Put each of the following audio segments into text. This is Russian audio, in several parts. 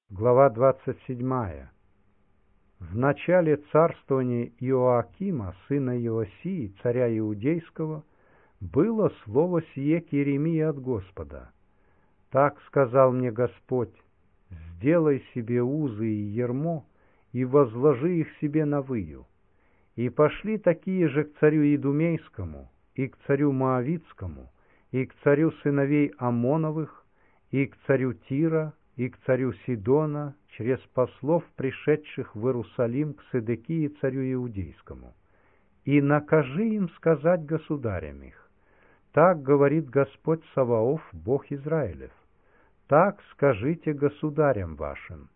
Глава 27. В начале царствования Иоакима, сына Иосии, царя Иудейского, было слово сие к Иеремии от Господа. Так сказал мне Господь: сделай себе узы и ярмо, и возложи их себе на выю. И пошли такие же к царю Идумейскому, и к царю Моавитскому, и к царю сыновей Амоновых, и к царю Тира, и к царю Сидона, через послов, пришедших в Иерусалим к Седекии царю Иудейскому. И накажи им сказать государям их: так говорит Господь Саваоф, Бог Израилев. Так скажите государям вашим: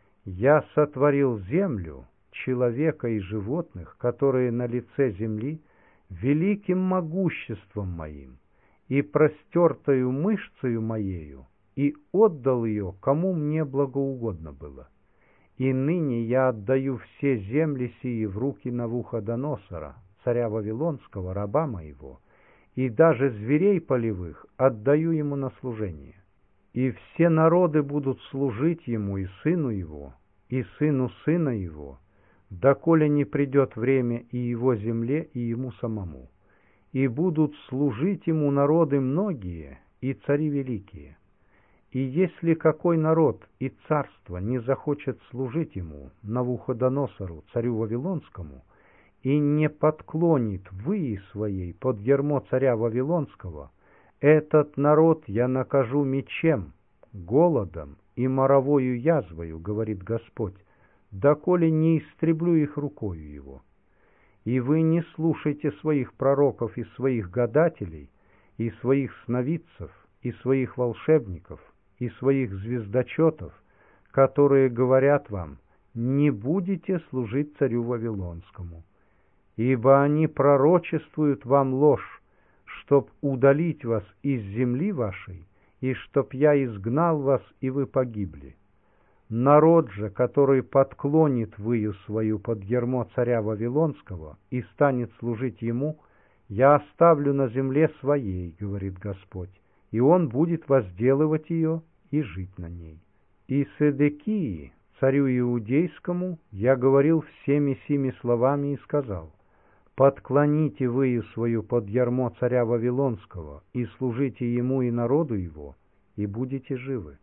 я сотворил землю, человека и животных, которые на лице земли, великим могуществом моим и простертою мышцею моею, и отдал ее, кому мне благоугодно было. И ныне я отдаю все земли сии в руки Навуходоносора, царя Вавилонского, раба моего, и даже зверей полевых отдаю ему на служение. И все народы будут служить ему и сыну его, и сыну сына его, доколе не придет время и его земле, и ему самому. И будут служить ему народы многие и цари великие. И если какой народ и царство не захочет служить ему, Навуходоносору, царю Вавилонскому, и не подклонит выи своей под ярмо царя Вавилонского, этот народ я накажу мечем, голодом и моровою язвою, говорит Господь, доколе не истреблю их рукою его. И вы не слушайте своих пророков и своих гадателей, и своих сновидцев, и своих волшебников, и своих звездочетов, которые говорят вам: не будете служить царю Вавилонскому, ибо они пророчествуют вам ложь, чтоб удалить вас из земли вашей, и чтоб я изгнал вас, и вы погибли. Народ же, который подклонит выю свою под ярмо царя Вавилонского и станет служить ему, я оставлю на земле своей, говорит Господь, и он будет возделывать ее и жить на ней. И Седекии, царю Иудейскому, я говорил всеми сими словами и сказал: подклоните выю свою под ярмо царя Вавилонского и служите ему и народу его, и будете живы.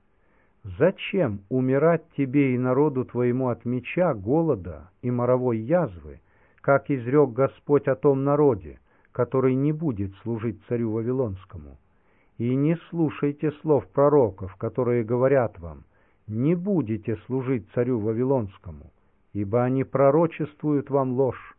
Зачем умирать тебе и народу твоему от меча, голода и моровой язвы, как изрек Господь о том народе, который не будет служить царю Вавилонскому? И не слушайте слов пророков, которые говорят вам: не будете служить царю Вавилонскому, ибо они пророчествуют вам ложь.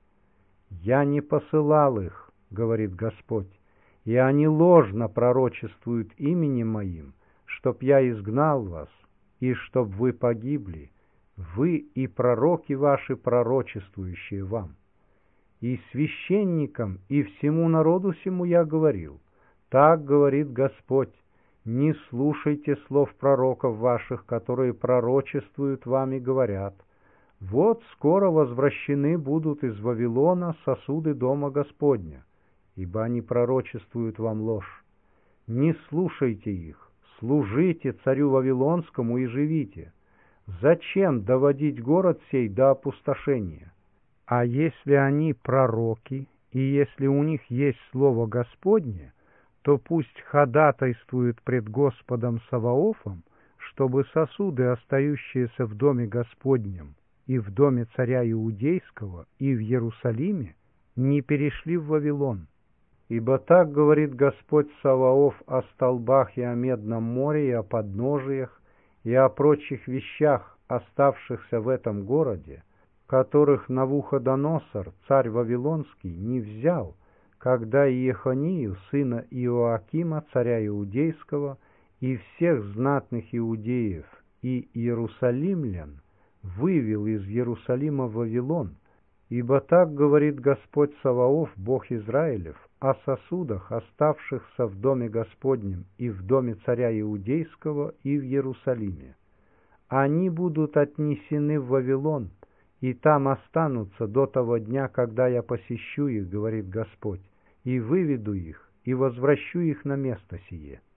Я не посылал их, говорит Господь, и они ложно пророчествуют именем моим, чтоб я изгнал вас, и чтоб вы погибли, вы и пророки ваши, пророчествующие вам. И священникам, и всему народу сему я говорил: так говорит Господь, не слушайте слов пророков ваших, которые пророчествуют вам и говорят: вот скоро возвращены будут из Вавилона сосуды дома Господня, ибо они пророчествуют вам ложь. Не слушайте их, служите царю Вавилонскому и живите. Зачем доводить город сей до опустошения? А если они пророки, и если у них есть слово Господне, то пусть ходатайствуют пред Господом Саваофом, чтобы сосуды, остающиеся в доме Господнем, и в доме царя Иудейского, и в Иерусалиме, не перешли в Вавилон. Ибо так говорит Господь Саваоф о столбах и о медном море, и о подножиях, и о прочих вещах, оставшихся в этом городе, которых Навуходоносор, царь Вавилонский, не взял, когда Иехонию, сына Иоакима, царя Иудейского, и всех знатных иудеев и иерусалимлян вывел из Иерусалима в Вавилон. Ибо так говорит Господь Саваоф, Бог Израилев, о сосудах, оставшихся в доме Господнем и в доме царя Иудейского и в Иерусалиме. Они будут отнесены в Вавилон, и там останутся до того дня, когда я посещу их, говорит Господь, и выведу их, и возвращу их на место сие.